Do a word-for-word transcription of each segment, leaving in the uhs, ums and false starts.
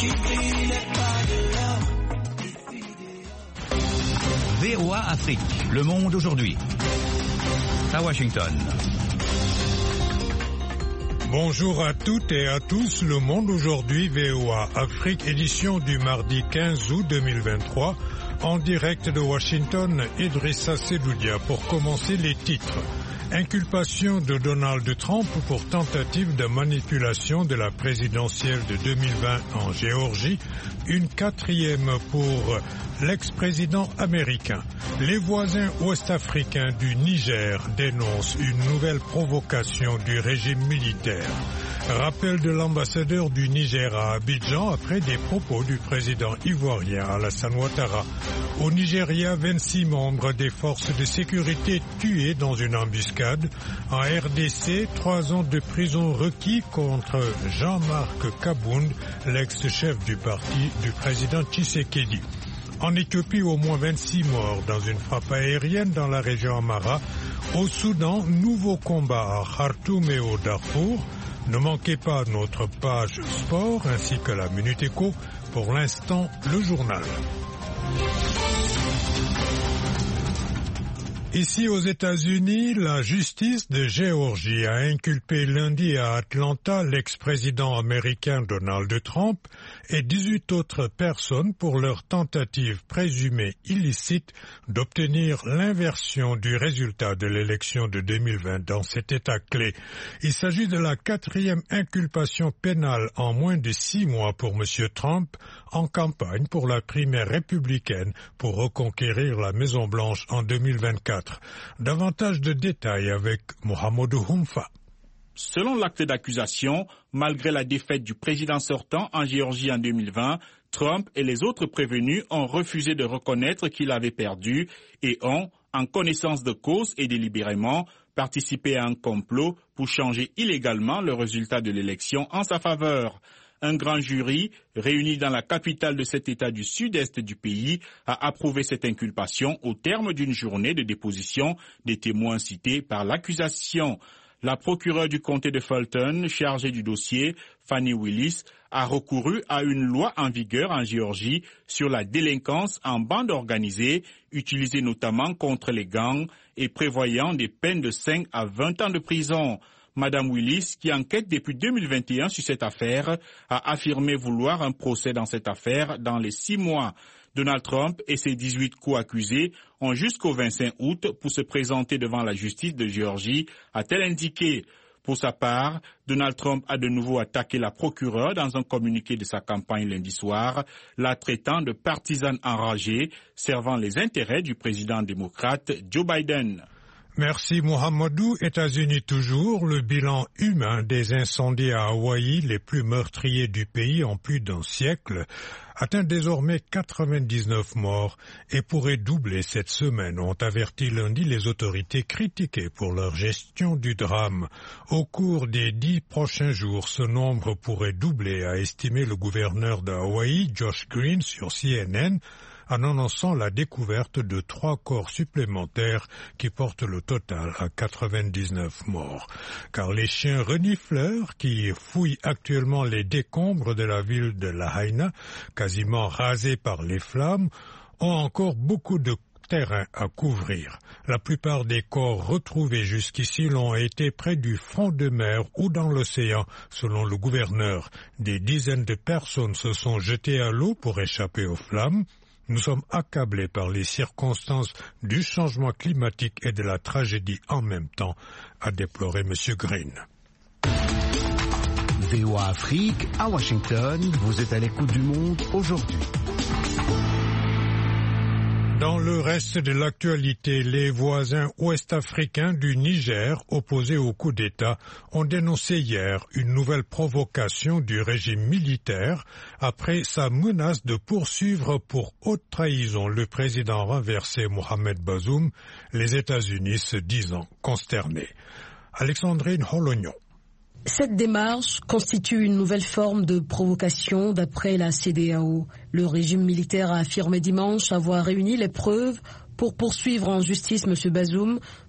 V O A Afrique, le monde aujourd'hui. À Washington. Bonjour à toutes et à tous, le monde aujourd'hui, V O A Afrique, édition du mardi quinze août deux mille vingt-trois, en direct de Washington, Idrissa Sedoudia pour commencer les titres. Inculpation de Donald Trump pour tentative de manipulation de la présidentielle de deux mille vingt en Géorgie, une quatrième pour l'ex-président américain. Les voisins ouest-africains du Niger dénoncent une nouvelle provocation du régime militaire. Rappel de l'ambassadeur du Niger à Abidjan après des propos du président ivoirien Alassane Ouattara. Au Nigeria, vingt-six membres des forces de sécurité tués dans une embuscade. En R D C, trois ans de prison requis contre Jean-Marc Kabound, l'ex-chef du parti du président Tshisekedi. En Éthiopie, au moins vingt-six morts dans une frappe aérienne dans la région Amhara. Au Soudan, nouveau combat à Khartoum et au Darfour. Ne manquez pas notre page sport ainsi que la Minute Éco. Pour l'instant, le journal. Ici aux États-Unis, la justice de Géorgie a inculpé lundi à Atlanta l'ex-président américain Donald Trump et dix-huit autres personnes pour leur tentative présumée illicite d'obtenir l'inversion du résultat de l'élection de deux mille vingt dans cet État clé. Il s'agit de la quatrième inculpation pénale en moins de six mois pour M. Trump en campagne pour la primaire républicaine pour reconquérir la Maison-Blanche en deux mille vingt-quatre. Davantage de détails avec Mohamedou Humfa. Selon l'acte d'accusation, malgré la défaite du président sortant en Géorgie en deux mille vingt, Trump et les autres prévenus ont refusé de reconnaître qu'il avait perdu et ont, en connaissance de cause et délibérément, participé à un complot pour changer illégalement le résultat de l'élection en sa faveur. Un grand jury, réuni dans la capitale de cet État du sud-est du pays, a approuvé cette inculpation au terme d'une journée de déposition des témoins cités par l'accusation. La procureure du comté de Fulton, chargée du dossier, Fannie Willis, a recouru à une loi en vigueur en Géorgie sur la délinquance en bande organisée, utilisée notamment contre les gangs et prévoyant des peines de cinq à vingt ans de prison. Madame Willis, qui enquête depuis deux mille vingt et un sur cette affaire, a affirmé vouloir un procès dans cette affaire dans les six mois. Donald Trump et ses dix-huit co-accusés ont jusqu'au vingt-cinq août pour se présenter devant la justice de Géorgie, a-t-elle indiqué. Pour sa part, Donald Trump a de nouveau attaqué la procureure dans un communiqué de sa campagne lundi soir, la traitant de partisane enragée, servant les intérêts du président démocrate Joe Biden. Merci Mohamedou. États-Unis toujours, le bilan humain des incendies à Hawaï, les plus meurtriers du pays en plus d'un siècle, atteint désormais quatre-vingt-dix-neuf morts et pourrait doubler cette semaine, ont averti lundi les autorités critiquées pour leur gestion du drame. Au cours des dix prochains jours, ce nombre pourrait doubler, a estimé le gouverneur de Hawaï, Josh Green, sur C N N, en annonçant la découverte de trois corps supplémentaires qui portent le total à quatre-vingt-dix-neuf morts. Car les chiens renifleurs qui fouillent actuellement les décombres de la ville de Lahaina, quasiment rasée par les flammes, ont encore beaucoup de terrain à couvrir. La plupart des corps retrouvés jusqu'ici l'ont été près du front de mer ou dans l'océan, selon le gouverneur. Des dizaines de personnes se sont jetées à l'eau pour échapper aux flammes. Nous sommes accablés par les circonstances du changement climatique et de la tragédie en même temps, a déploré M. Green. V O A Afrique, à Washington, vous êtes à l'écoute du monde aujourd'hui. Dans le reste de l'actualité, les voisins ouest-africains du Niger, opposés au coup d'État, ont dénoncé hier une nouvelle provocation du régime militaire après sa menace de poursuivre pour haute trahison le président renversé Mohamed Bazoum, les États-Unis se disant consternés. Alexandrine Holognon. Cette démarche constitue une nouvelle forme de provocation d'après la C D A O. Le régime militaire a affirmé dimanche avoir réuni les preuves pour poursuivre en justice M. Bazoum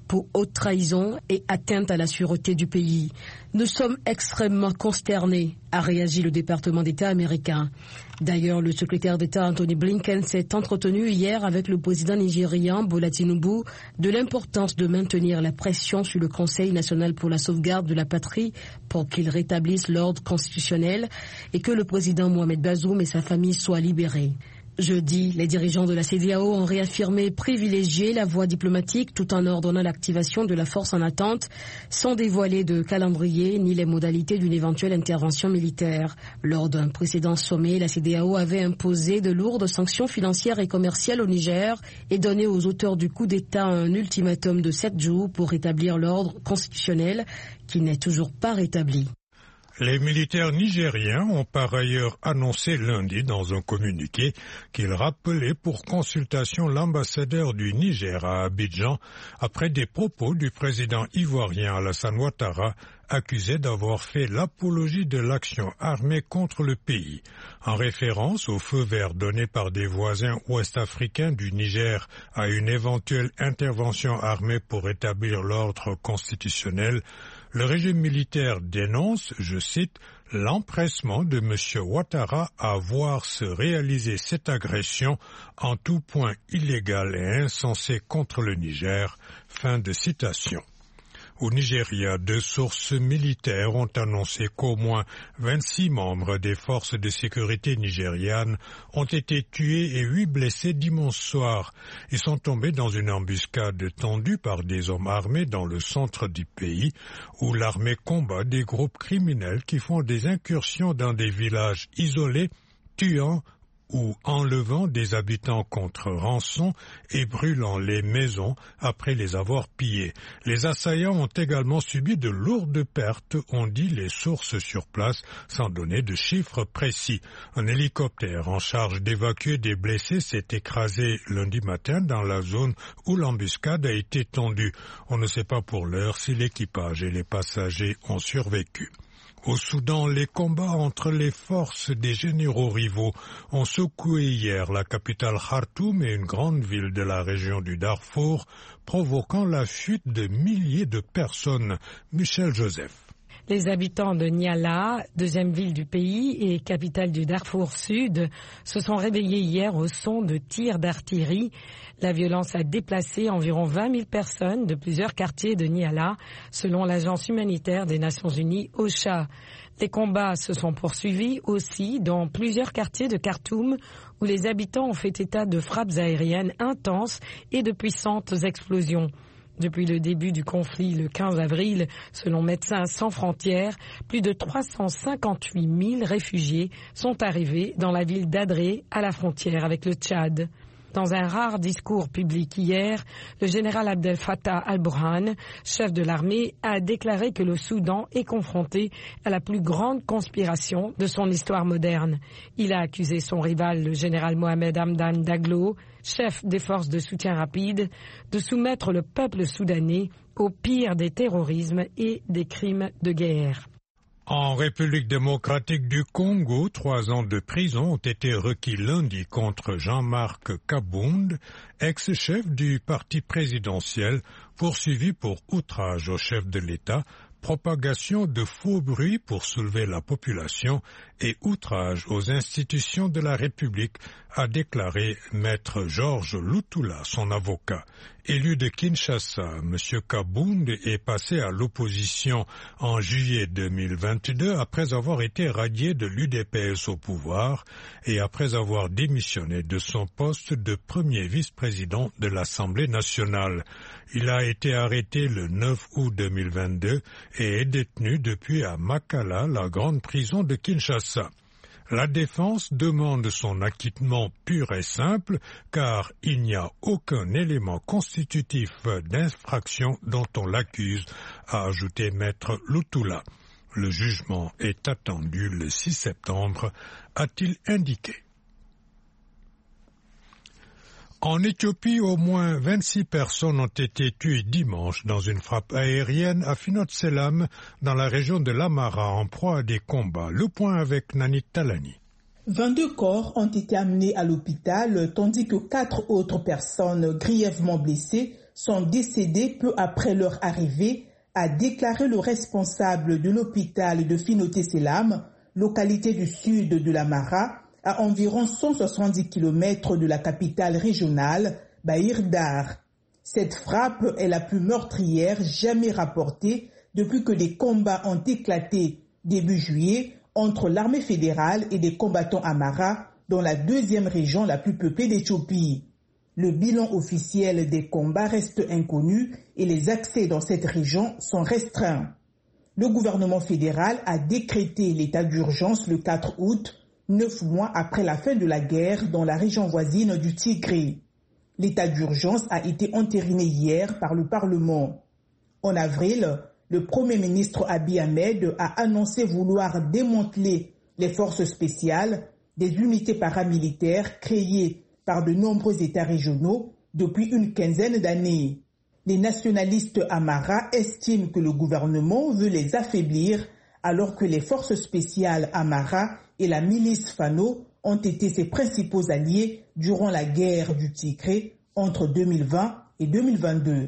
pour haute trahison et atteinte à la sûreté du pays. Nous sommes extrêmement consternés, a réagi le département d'État américain. D'ailleurs, le secrétaire d'État Anthony Blinken s'est entretenu hier avec le président nigérian Bola Tinubu de l'importance de maintenir la pression sur le Conseil national pour la sauvegarde de la patrie pour qu'il rétablisse l'ordre constitutionnel et que le président Mohamed Bazoum et sa famille soient libérés. Jeudi, les dirigeants de la C D A O ont réaffirmé privilégier la voie diplomatique tout en ordonnant l'activation de la force en attente sans dévoiler de calendrier ni les modalités d'une éventuelle intervention militaire. Lors d'un précédent sommet, la C D A O avait imposé de lourdes sanctions financières et commerciales au Niger et donné aux auteurs du coup d'État un ultimatum de sept jours pour rétablir l'ordre constitutionnel qui n'est toujours pas rétabli. Les militaires nigériens ont par ailleurs annoncé lundi dans un communiqué qu'ils rappelaient pour consultation l'ambassadeur du Niger à Abidjan après des propos du président ivoirien Alassane Ouattara accusé d'avoir fait l'apologie de l'action armée contre le pays. En référence au feu vert donné par des voisins ouest-africains du Niger à une éventuelle intervention armée pour établir l'ordre constitutionnel, le régime militaire dénonce, je cite, « l'empressement de M. Ouattara à voir se réaliser cette agression en tout point illégale et insensée contre le Niger ». Fin de citation. Au Nigeria, deux sources militaires ont annoncé qu'au moins vingt-six membres des forces de sécurité nigérianes ont été tués et huit blessés dimanche soir. Ils sont tombés dans une embuscade tendue par des hommes armés dans le centre du pays, où l'armée combat des groupes criminels qui font des incursions dans des villages isolés, tuant ou enlevant des habitants contre rançon et brûlant les maisons après les avoir pillées. Les assaillants ont également subi de lourdes pertes, ont dit les sources sur place, sans donner de chiffres précis. Un hélicoptère en charge d'évacuer des blessés s'est écrasé lundi matin dans la zone où l'embuscade a été tendue. On ne sait pas pour l'heure si l'équipage et les passagers ont survécu. Au Soudan, les combats entre les forces des généraux rivaux ont secoué hier la capitale Khartoum et une grande ville de la région du Darfour, provoquant la fuite de milliers de personnes. Michel Joseph. Les habitants de Niala, deuxième ville du pays et capitale du Darfour Sud, se sont réveillés hier au son de tirs d'artillerie. La violence a déplacé environ vingt mille personnes de plusieurs quartiers de Niala, selon l'agence humanitaire des Nations Unies, OCHA. Les combats se sont poursuivis aussi dans plusieurs quartiers de Khartoum, où les habitants ont fait état de frappes aériennes intenses et de puissantes explosions. Depuis le début du conflit le quinze avril, selon Médecins sans frontières, plus de trois cent cinquante-huit mille réfugiés sont arrivés dans la ville d'Adré, à la frontière avec le Tchad. Dans un rare discours public hier, le général Abdel Fattah al-Burhan, chef de l'armée, a déclaré que le Soudan est confronté à la plus grande conspiration de son histoire moderne. Il a accusé son rival, le général Mohamed Hamdan Daglo, chef des forces de soutien rapide, de soumettre le peuple soudanais au pire des terrorismes et des crimes de guerre. En République démocratique du Congo, trois ans de prison ont été requis lundi contre Jean-Marc Kabound, ex-chef du parti présidentiel, poursuivi pour outrage au chef de l'État, propagation de faux bruits pour soulever la population et outrage aux institutions de la République, a déclaré Maître Georges Lutula, son avocat. Élu de Kinshasa, M. Kabound est passé à l'opposition en juillet deux mille vingt-deux après avoir été radié de l'U D P S au pouvoir et après avoir démissionné de son poste de premier vice-président de l'Assemblée nationale. Il a été arrêté le neuf août deux mille vingt-deux et est détenu depuis à Makala, la grande prison de Kinshasa. La défense demande son acquittement pur et simple car il n'y a aucun élément constitutif d'infraction dont on l'accuse, a ajouté Maître Lutula. Le jugement est attendu le six septembre, a-t-il indiqué. En Éthiopie, au moins vingt-six personnes ont été tuées dimanche dans une frappe aérienne à Finot Selam, dans la région de l'Amara, en proie à des combats. Le point avec Nanit Talani. vingt-deux corps ont été amenés à l'hôpital, tandis que quatre autres personnes grièvement blessées sont décédés peu après leur arrivée, a déclaré le responsable de l'hôpital de Finoté-Selam, localité du sud de la Mara, à environ cent soixante-dix kilomètres de la capitale régionale, Bahir Dar. Cette frappe est la plus meurtrière jamais rapportée depuis que des combats ont éclaté début juillet entre l'armée fédérale et des combattants Amara dans la deuxième région la plus peuplée d'Éthiopie. Le bilan officiel des combats reste inconnu et les accès dans cette région sont restreints. Le gouvernement fédéral a décrété l'état d'urgence le quatre août, neuf mois après la fin de la guerre dans la région voisine du Tigré. L'état d'urgence a été entériné hier par le Parlement. En avril, le Premier ministre Abiy Ahmed a annoncé vouloir démanteler les forces spéciales, des unités paramilitaires créées par de nombreux États régionaux depuis une quinzaine d'années. Les nationalistes Amara estiment que le gouvernement veut les affaiblir alors que les forces spéciales Amara et la milice Fano ont été ses principaux alliés durant la guerre du Tigré entre deux mille vingt et deux mille vingt-deux.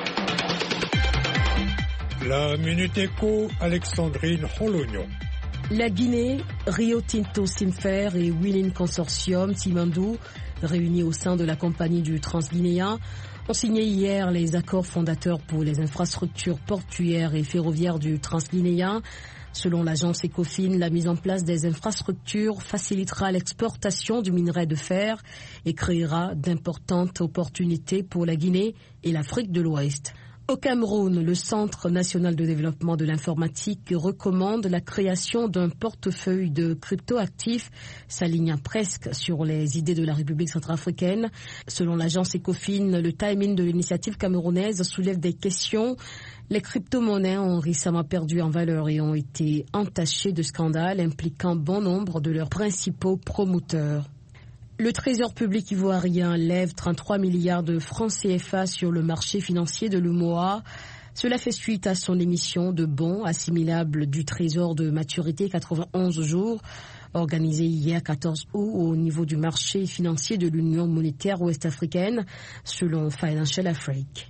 La Minute Éco, Alexandrine Holognon. La Guinée, Rio Tinto Simfer et Winning Consortium Simandou, réunis au sein de la compagnie du Transguinéen, ont signé hier les accords fondateurs pour les infrastructures portuaires et ferroviaires du Transguinéen. Selon l'agence Ecofin, la mise en place des infrastructures facilitera l'exportation du minerai de fer et créera d'importantes opportunités pour la Guinée et l'Afrique de l'Ouest. Au Cameroun, le Centre national de développement de l'informatique recommande la création d'un portefeuille de cryptoactifs, s'alignant presque sur les idées de la République centrafricaine. Selon l'agence Ecofin, le timing de l'initiative camerounaise soulève des questions. Les crypto-monnaies ont récemment perdu en valeur et ont été entachées de scandales impliquant bon nombre de leurs principaux promoteurs. Le Trésor public ivoirien lève trente-trois milliards de francs C F A sur le marché financier de l'U M O A. Cela fait suite à son émission de bons assimilables du Trésor de maturité quatre-vingt-onze jours, organisée hier quatorze août au niveau du marché financier de l'Union monétaire ouest-africaine, selon Financial Afrique.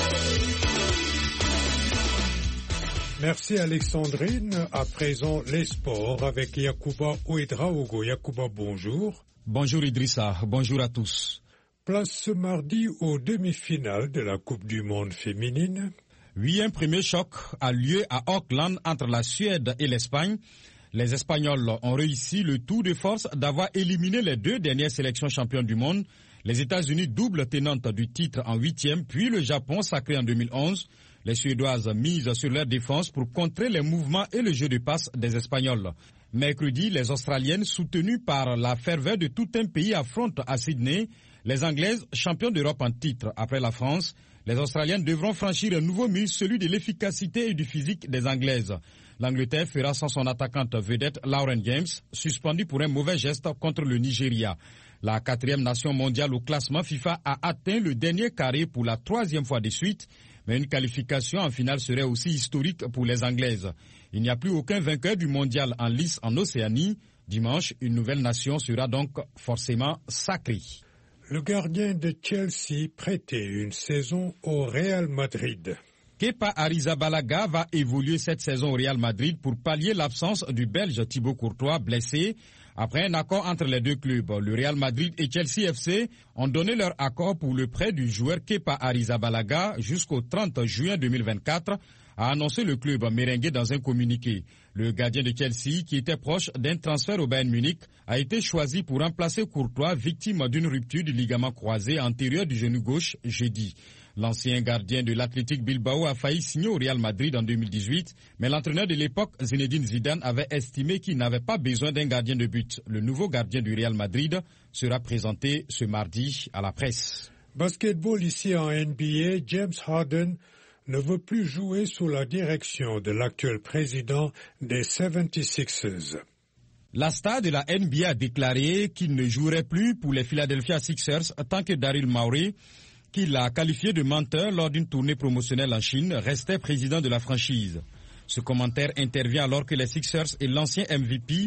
Merci Alexandrine. À présent, les sports avec Yacouba Ouedraogo. Yacouba, bonjour. Bonjour Idrissa, bonjour à tous. Place ce mardi aux demi-finales de la Coupe du Monde féminine. Oui, un premier choc a lieu à Auckland entre la Suède et l'Espagne. Les Espagnols ont réussi le tour de force d'avoir éliminé les deux dernières sélections championnes du monde. Les États-Unis, double tenante du titre en huitième, puis le Japon sacré en deux mille onze. Les Suédoises misent sur leur défense pour contrer les mouvements et le jeu de passe des Espagnols. Mercredi, les Australiennes, soutenues par la ferveur de tout un pays, affrontent à Sydney les Anglaises, championnes d'Europe en titre après la France. Les Australiennes devront franchir un nouveau mur, celui de l'efficacité et du physique des Anglaises. L'Angleterre fera sans son attaquante vedette Lauren James, suspendue pour un mauvais geste contre le Nigeria. La quatrième nation mondiale au classement FIFA a atteint le dernier carré pour la troisième fois de suite, mais une qualification en finale serait aussi historique pour les Anglaises. Il n'y a plus aucun vainqueur du mondial en lice en Océanie. Dimanche, une nouvelle nation sera donc forcément sacrée. Le gardien de Chelsea prêté une saison au Real Madrid. Kepa Arrizabalaga va évoluer cette saison au Real Madrid pour pallier l'absence du Belge Thibaut Courtois blessé. Après un accord entre les deux clubs, le Real Madrid et Chelsea F C ont donné leur accord pour le prêt du joueur Kepa Arrizabalaga jusqu'au trente juin deux mille vingt-quatre, a annoncé le club merengue dans un communiqué. Le gardien de Chelsea, qui était proche d'un transfert au Bayern Munich, a été choisi pour remplacer Courtois, victime d'une rupture du ligament croisé antérieur du genou gauche jeudi. L'ancien gardien de l'Athletic Bilbao a failli signer au Real Madrid en deux mille dix-huit, mais l'entraîneur de l'époque, Zinedine Zidane, avait estimé qu'il n'avait pas besoin d'un gardien de but. Le nouveau gardien du Real Madrid sera présenté ce mardi à la presse. Basketball ici en N B A, James Harden ne veut plus jouer sous la direction de l'actuel président des soixante-seize ers. La star de la N B A a déclaré qu'il ne jouerait plus pour les Philadelphia Sixers tant que Daryl Morey, qu'il a qualifié de menteur lors d'une tournée promotionnelle en Chine, restait président de la franchise. Ce commentaire intervient alors que les Sixers et l'ancien M V P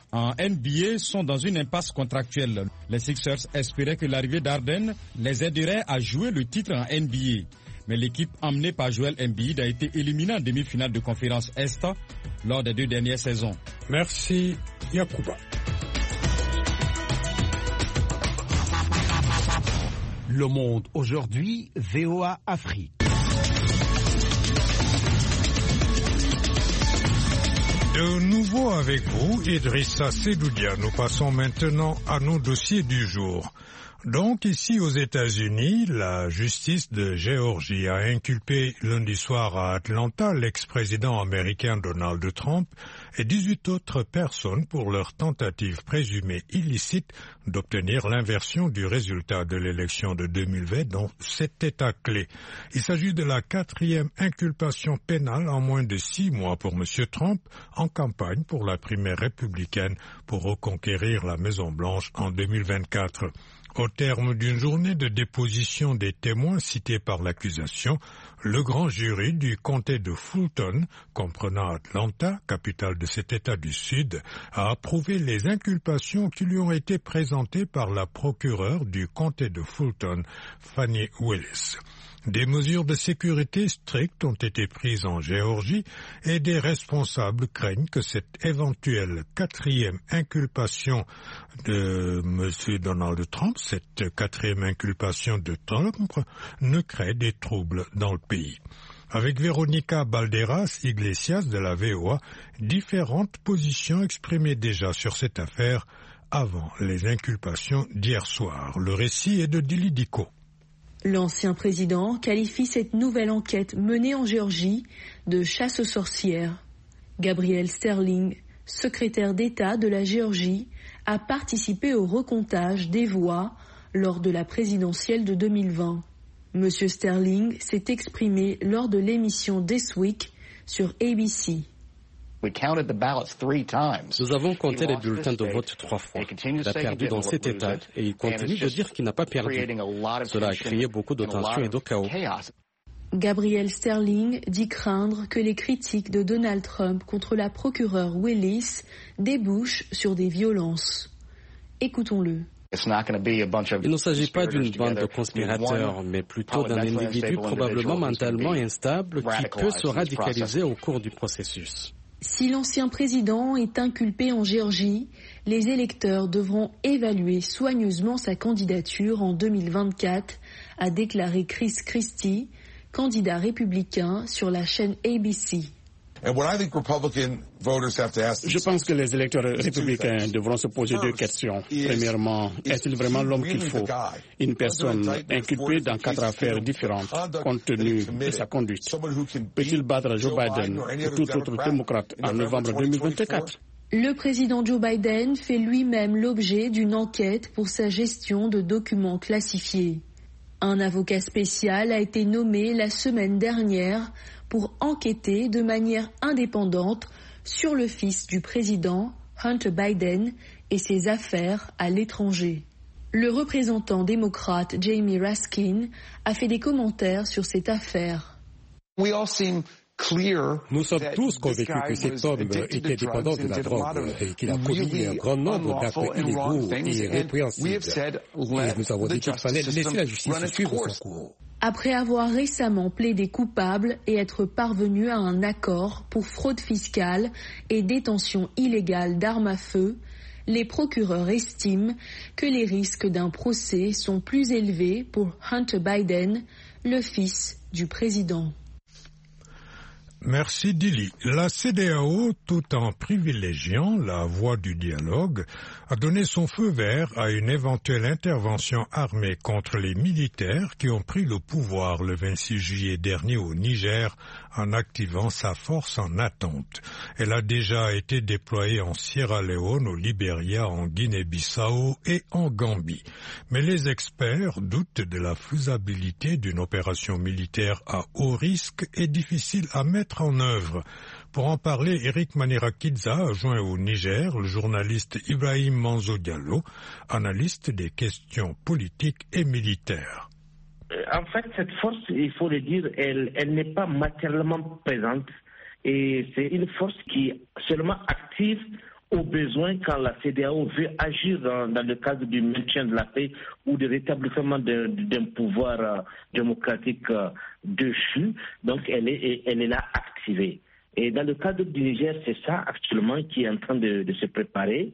en N B A sont dans une impasse contractuelle. Les Sixers espéraient que l'arrivée d'Harden les aiderait à jouer le titre en N B A. Mais l'équipe emmenée par Joel Embiid a été éliminée en demi-finale de conférence Est lors des deux dernières saisons. Merci, Yacouba. Le Monde aujourd'hui, V O A Afrique. De nouveau avec vous, Idrissa Sedoudia. Nous passons maintenant à nos dossiers du jour. Donc ici aux États-Unis, la justice de Géorgie a inculpé lundi soir à Atlanta l'ex-président américain Donald Trump et dix-huit autres personnes pour leur tentative présumée illicite d'obtenir l'inversion du résultat de l'élection de deux mille vingt dans sept États clés. Il s'agit de la quatrième inculpation pénale en moins de six mois pour M. Trump en campagne pour la primaire républicaine pour reconquérir la Maison-Blanche en deux mille vingt-quatre. Au terme d'une journée de déposition des témoins cités par l'accusation, le grand jury du comté de Fulton, comprenant Atlanta, capitale de cet État du Sud, a approuvé les inculpations qui lui ont été présentées par la procureure du comté de Fulton, Fannie Willis. Des mesures de sécurité strictes ont été prises en Géorgie et des responsables craignent que cette éventuelle quatrième inculpation de M. Donald Trump, cette quatrième inculpation de Trump, ne crée des troubles dans le pays. Avec Véronica Balderas Iglesias de la V O A, différentes positions exprimées déjà sur cette affaire avant les inculpations d'hier soir. Le récit est de Dili Diko. L'ancien président qualifie cette nouvelle enquête menée en Géorgie de chasse aux sorcières. Gabriel Sterling, secrétaire d'État de la Géorgie, a participé au recomptage des voix lors de la présidentielle de deux mille vingt. Monsieur Sterling s'est exprimé lors de l'émission This Week sur A B C. Nous avons compté les bulletins de vote trois fois. Il a perdu dans cet état et il continue de dire qu'il n'a pas perdu. Cela a créé beaucoup de tensions et de chaos. Gabriel Sterling dit craindre que les critiques de Donald Trump contre la procureure Willis débouchent sur des violences. Écoutons-le. Il ne s'agit pas d'une bande de conspirateurs, mais plutôt d'un individu probablement mentalement instable qui peut se radicaliser au cours du processus. Si l'ancien président est inculpé en Géorgie, les électeurs devront évaluer soigneusement sa candidature en deux mille vingt-quatre, a déclaré Chris Christie, candidat républicain sur la chaîne A B C. Je pense que les électeurs républicains devront se poser deux questions. Premièrement, est-il vraiment l'homme qu'il faut? Une personne inculpée dans quatre affaires différentes, compte tenu de sa conduite. Peut-il battre Joe Biden ou tout autre démocrate en novembre deux mille vingt-quatre? Le président Joe Biden fait lui-même l'objet d'une enquête pour sa gestion de documents classifiés. Un avocat spécial a été nommé la semaine dernière pour enquêter de manière indépendante sur le fils du président, Hunter Biden, et ses affaires à l'étranger. Le représentant démocrate Jamie Raskin a fait des commentaires sur cette affaire. Nous sommes tous convaincus que cet homme était dépendant de la drogue et qu'il a commis un grand nombre d'actes illégaux et répréhensibles. Et nous avons dit qu'il fallait laisser la justice suivre son cours. Après avoir récemment plaidé coupable et être parvenu à un accord pour fraude fiscale et détention illégale d'armes à feu, les procureurs estiment que les risques d'un procès sont plus élevés pour Hunter Biden, le fils du président. Merci Dili. La C E D A O, tout en privilégiant la voie du dialogue, a donné son feu vert à une éventuelle intervention armée contre les militaires qui ont pris le pouvoir le vingt-six juillet dernier au Niger en activant sa force en attente. Elle a déjà été déployée en Sierra Leone, au Libéria, en Guinée-Bissau et en Gambie. Mais les experts doutent de la faisabilité d'une opération militaire à haut risque et difficile à mettre en œuvre. Pour en parler, Eric Manirakidza a joint au Niger le journaliste Ibrahim Manzo Diallo, analyste des questions politiques et militaires. En fait, cette force, il faut le dire, elle, elle n'est pas matériellement présente et c'est une force qui est seulement active au besoin quand la C E D E A O veut agir dans, dans le cadre du maintien de la paix ou du rétablissement d'un pouvoir euh, démocratique euh, déchu. Donc elle est, elle est là activée. Et dans le cadre du Niger, c'est ça actuellement qui est en train de, de se préparer.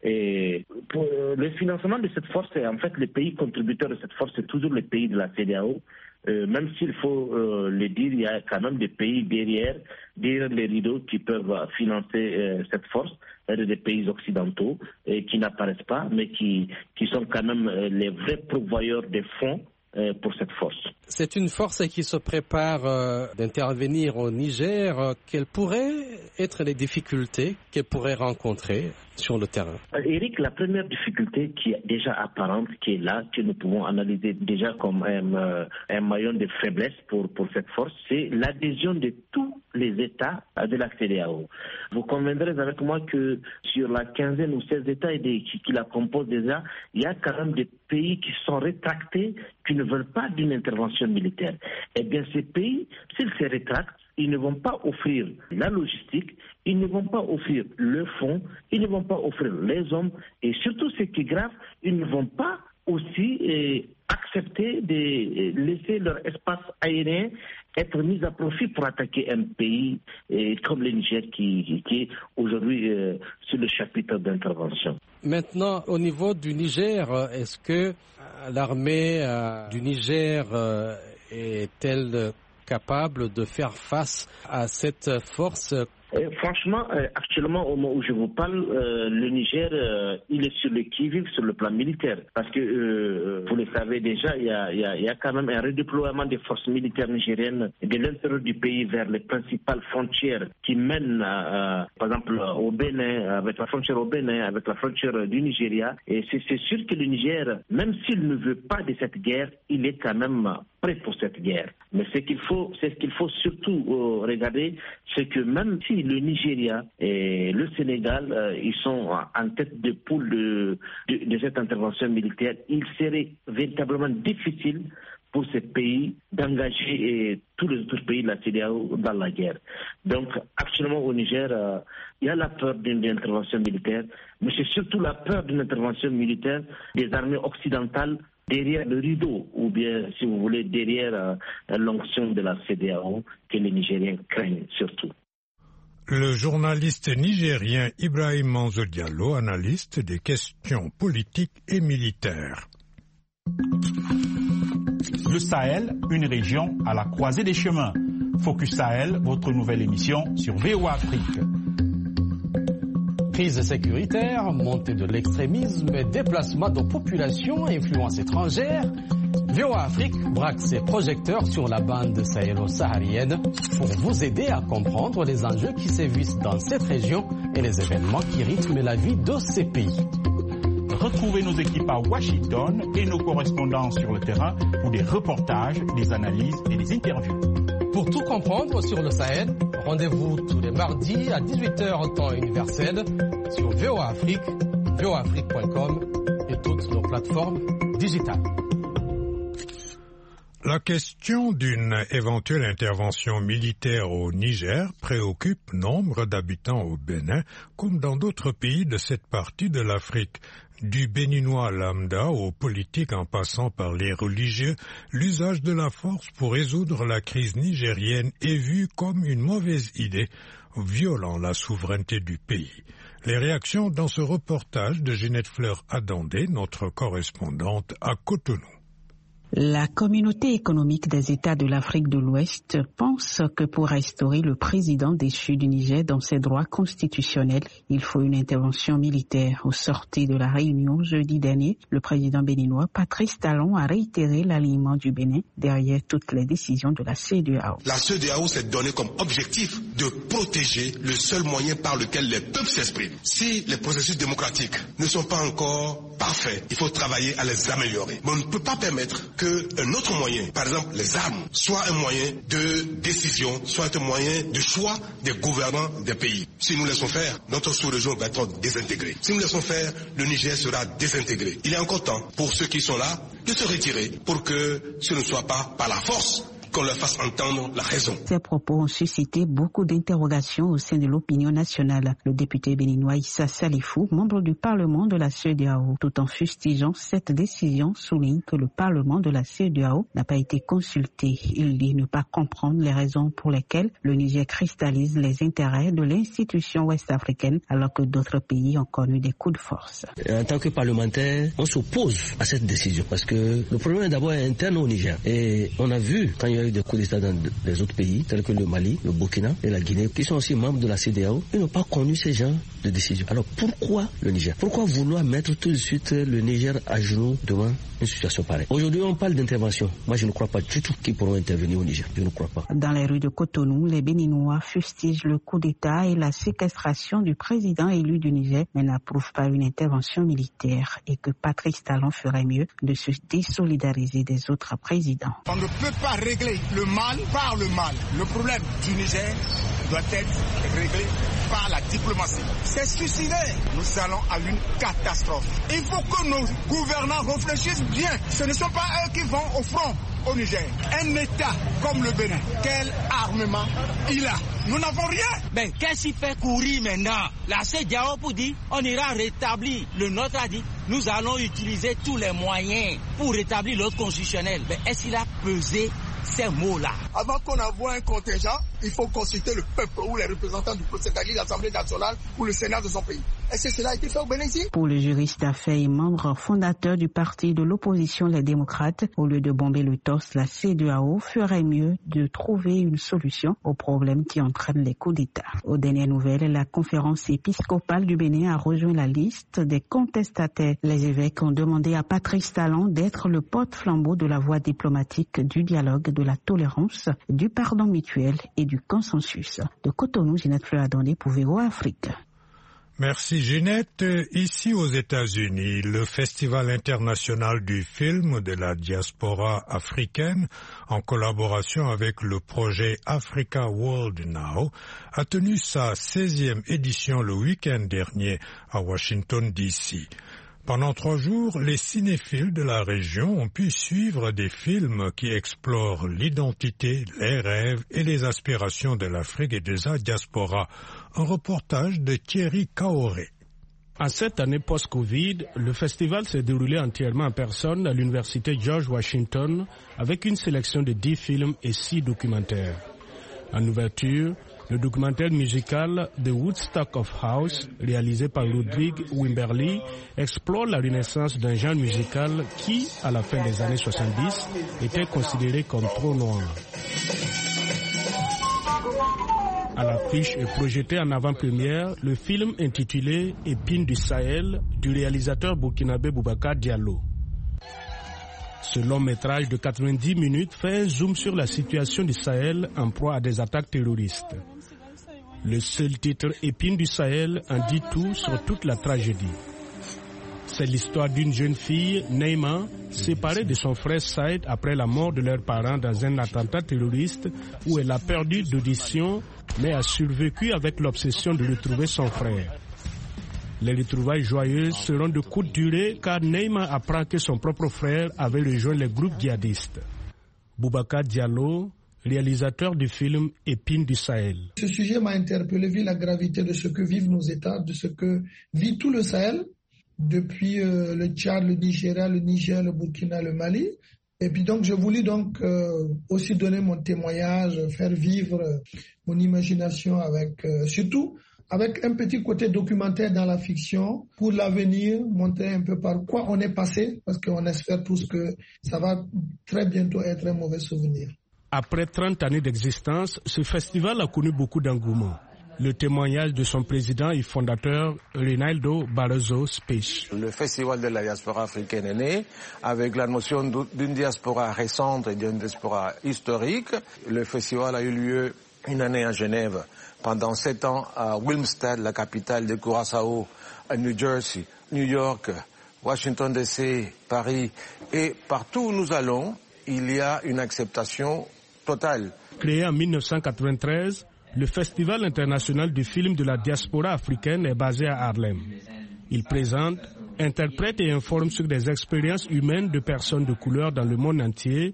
Et pour le financement de cette force, en fait, le pays contributeur de cette force, c'est toujours le pays de la C E D E A O. Euh, même s'il faut euh, le dire, il y a quand même des pays derrière, derrière les rideaux qui peuvent financer euh, cette force, euh, des pays occidentaux euh, qui n'apparaissent pas, mais qui, qui sont quand même euh, les vrais pourvoyeurs des fonds euh, pour cette force. C'est une force qui se prépare euh, d'intervenir au Niger. Euh, quelles pourraient être les difficultés qu'elle pourrait rencontrer sur le terrain? Eric, la première difficulté qui est déjà apparente, qui est là, que nous pouvons analyser déjà comme un, un maillon de faiblesse pour, pour cette force, c'est l'adhésion de tous les États de la C E D E A O. Vous conviendrez avec moi que sur la quinzaine ou seize États qui, qui la composent déjà, il y a quand même des pays qui sont rétractés, qui ne veulent pas d'une intervention militaire. Eh bien, ces pays, s'ils se rétractent, ils ne vont pas offrir la logistique, ils ne vont pas offrir le fonds, ils ne vont pas offrir les hommes et surtout ce qui est grave, ils ne vont pas aussi eh, accepter de eh, laisser leur espace aérien être mis à profit pour attaquer un pays eh, comme le Niger qui, qui est aujourd'hui eh, sur le chapitre d'intervention. Maintenant, au niveau du Niger, est-ce que l'armée euh, du Niger euh, est-elle capable de faire face à cette force? Euh, franchement, euh, actuellement, au moment où je vous parle, euh, le Niger, euh, il est sur le qui-vive sur le plan militaire. Parce que, euh, vous le savez déjà, il y a, il y a, il y a quand même un redéploiement des forces militaires nigériennes de l'intérieur du pays vers les principales frontières qui mènent, euh, par exemple, au Bénin, avec la frontière au Bénin, avec la frontière du Nigeria. Et c'est, c'est sûr que le Niger, même s'il ne veut pas de cette guerre, il est quand même prêt pour cette guerre. Mais ce qu'il faut, c'est ce qu'il faut surtout euh, regarder, c'est que même si le Nigeria et le Sénégal, euh, ils sont en tête de poule de, de, de cette intervention militaire, il serait véritablement difficile pour ces pays d'engager et tous les autres pays de la C E D E A O dans la guerre. Donc actuellement au Niger, euh, il y a la peur d'une intervention militaire, mais c'est surtout la peur d'une intervention militaire des armées occidentales derrière le rideau, ou bien, si vous voulez, derrière euh, l'onction de la C E D E A O que les Nigériens craignent surtout. Le journaliste nigérien Ibrahim Manzo Diallo, analyste des questions politiques et militaires. Le Sahel, une région à la croisée des chemins. Focus Sahel, votre nouvelle émission sur V O A Afrique. Crise sécuritaire, montée de l'extrémisme, déplacement de populations, influence étrangère. V O A Afrique braque ses projecteurs sur la bande sahélo-saharienne pour vous aider à comprendre les enjeux qui sévissent dans cette région et les événements qui rythment la vie de ces pays. Retrouvez nos équipes à Washington et nos correspondants sur le terrain pour des reportages, des analyses et des interviews. Pour tout comprendre sur le Sahel, rendez-vous tous les mardis à dix-huit heures temps universel sur V O A Afrique, V O A Afrique point com et toutes nos plateformes digitales. La question d'une éventuelle intervention militaire au Niger préoccupe nombre d'habitants au Bénin, comme dans d'autres pays de cette partie de l'Afrique. Du béninois lambda aux politiques en passant par les religieux, l'usage de la force pour résoudre la crise nigérienne est vu comme une mauvaise idée, violant la souveraineté du pays. Les réactions dans ce reportage de Ginette Fleur Adandé, notre correspondante à Cotonou. La communauté économique des États de l'Afrique de l'Ouest pense que pour restaurer le président déchu du Niger dans ses droits constitutionnels, il faut une intervention militaire. Au sortir de la réunion jeudi dernier, le président béninois Patrice Talon a réitéré l'alignement du Bénin derrière toutes les décisions de la C E D E A O. La C E D E A O s'est donné comme objectif de protéger le seul moyen par lequel les peuples s'expriment. Si les processus démocratiques ne sont pas encore parfaits, il faut travailler à les améliorer. Mais on ne peut pas permettre que un autre moyen, par exemple les armes, soit un moyen de décision, soit un moyen de choix des gouvernants des pays. Si nous laissons faire, notre sous-région va être désintégrée. Si nous laissons faire, le Niger sera désintégré. Il est encore temps pour ceux qui sont là de se retirer pour que ce ne soit pas par la force qu'on leur fasse entendre la raison. Ces propos ont suscité beaucoup d'interrogations au sein de l'opinion nationale. Le député béninois Issa Salifou, membre du Parlement de la C E D A O, tout en fustigeant cette décision, souligne que le Parlement de la C E D A O n'a pas été consulté. Il dit ne pas comprendre les raisons pour lesquelles le Niger cristallise les intérêts de l'institution ouest-africaine alors que d'autres pays ont connu des coups de force. En tant que parlementaire, on s'oppose à cette décision parce que le problème est d'abord interne au Niger. Et on a vu quand il y a eu des coups d'État dans les autres pays, tels que le Mali, le Burkina et la Guinée, qui sont aussi membres de la C E D A O, ils n'ont pas connu ces genres de décisions. Alors pourquoi le Niger? Pourquoi vouloir mettre tout de suite le Niger à genoux devant une situation pareille? Aujourd'hui, on parle d'intervention. Moi, je ne crois pas du tout qu'ils pourront intervenir au Niger. Je ne crois pas. Dans les rues de Cotonou, les Béninois fustigent le coup d'État et la séquestration du président élu du Niger, mais n'approuvent pas une intervention militaire et que Patrice Talon ferait mieux de se désolidariser des autres présidents. On ne peut pas régler le mal par le mal. Le problème du Niger doit être réglé par la diplomatie. C'est suicidaire. Nous allons à une catastrophe. Il faut que nos gouvernants réfléchissent bien. Ce ne sont pas eux qui vont au front au Niger. Un État comme le Bénin, quel armement il a? Nous n'avons rien. Mais qu'est-ce qu'il fait courir maintenant? La C E D A O pour dire on ira rétablir. Le nôtre a dit nous allons utiliser tous les moyens pour rétablir l'ordre constitutionnel. Mais est-ce qu'il a pesé ces mots-là? Avant qu'on envoie un contingent, il faut consulter le peuple ou les représentants du peuple, c'est-à-dire l'Assemblée nationale ou le Sénat de son pays. Est-ce que cela a été fait au Bénin ici? Pour le juriste d'affaires et membre fondateur du parti de l'opposition Les Démocrates, au lieu de bomber le torse, la C E D A O ferait mieux de trouver une solution aux problèmes qui entraînent les coups d'État. Aux dernières nouvelles, la conférence épiscopale du Bénin a rejoint la liste des contestataires. Les évêques ont demandé à Patrice Talon d'être le porte-flambeau de la voie diplomatique du dialogue, de la tolérance, du pardon mutuel et du consensus. De Cotonou, Ginette Fleur-Adondé pour V O A Afrique. Merci Ginette. Ici aux États-Unis, le Festival international du film de la diaspora africaine, en collaboration avec le projet Africa World Now, a tenu sa seizième édition le week-end dernier à Washington, D C Pendant trois jours, les cinéphiles de la région ont pu suivre des films qui explorent l'identité, les rêves et les aspirations de l'Afrique et de sa diaspora. Un reportage de Thierry Kaoré. En cette année post-Covid, le festival s'est déroulé entièrement en personne à l'université George Washington avec une sélection de dix films et six documentaires. En ouverture, le documentaire musical The Woodstock of House, réalisé par Ludwig Wimberly, explore la renaissance d'un genre musical qui, à la fin des années soixante-dix, était considéré comme trop noir. À l'affiche est projeté en avant-première le film intitulé Épines du Sahel du réalisateur burkinabé Boubacar Diallo. Ce long métrage de quatre-vingt-dix minutes fait un zoom sur la situation du Sahel en proie à des attaques terroristes. Le seul titre Épines du Sahel en dit tout sur toute la tragédie. C'est l'histoire d'une jeune fille, Neima, séparée de son frère Saïd après la mort de leurs parents dans un attentat terroriste où elle a perdu d'audition mais a survécu avec l'obsession de retrouver son frère. Les retrouvailles joyeuses seront de courte durée car Neima apprend que son propre frère avait rejoint les groupes djihadistes. Boubacar Diallo, réalisateur du film Épines du Sahel. Ce sujet m'a interpellé vu la gravité de ce que vivent nos États, de ce que vit tout le Sahel, depuis euh, le Tchad, le Nigeria, le Niger, le Burkina, le Mali. Et puis donc, je voulais donc euh, aussi donner mon témoignage, faire vivre euh, mon imagination avec, euh, surtout avec un petit côté documentaire dans la fiction pour l'avenir, montrer un peu par quoi on est passé, parce qu'on espère tous que ça va très bientôt être un mauvais souvenir. Après trente années d'existence, ce festival a connu beaucoup d'engouement. Le témoignage de son président et fondateur, Reinaldo Barroso Speech. Le festival de la diaspora africaine est né avec la notion d'une diaspora récente et d'une diaspora historique. Le festival a eu lieu une année à Genève, pendant sept ans à Wilmstad, la capitale de Curaçao, à New Jersey, New York, Washington D C, Paris. Et partout où nous allons, il y a une acceptation totale. Créé en mille neuf cent quatre-vingt-treize, le Festival international du film de la diaspora africaine est basé à Harlem. Il présente, interprète et informe sur des expériences humaines de personnes de couleur dans le monde entier,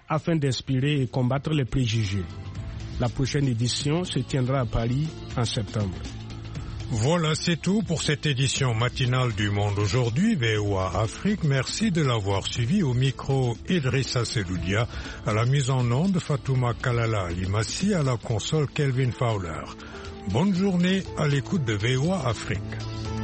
afin d'inspirer et combattre les préjugés. La prochaine édition se tiendra à Paris en septembre. Voilà, c'est tout pour cette édition matinale du Monde aujourd'hui, V O A Afrique. Merci de l'avoir suivi. Au micro, Idrissa Seloudia, à la mise en onde, Fatouma Kalala Alimassi, à la console, Kelvin Fowler. Bonne journée à l'écoute de V O A Afrique.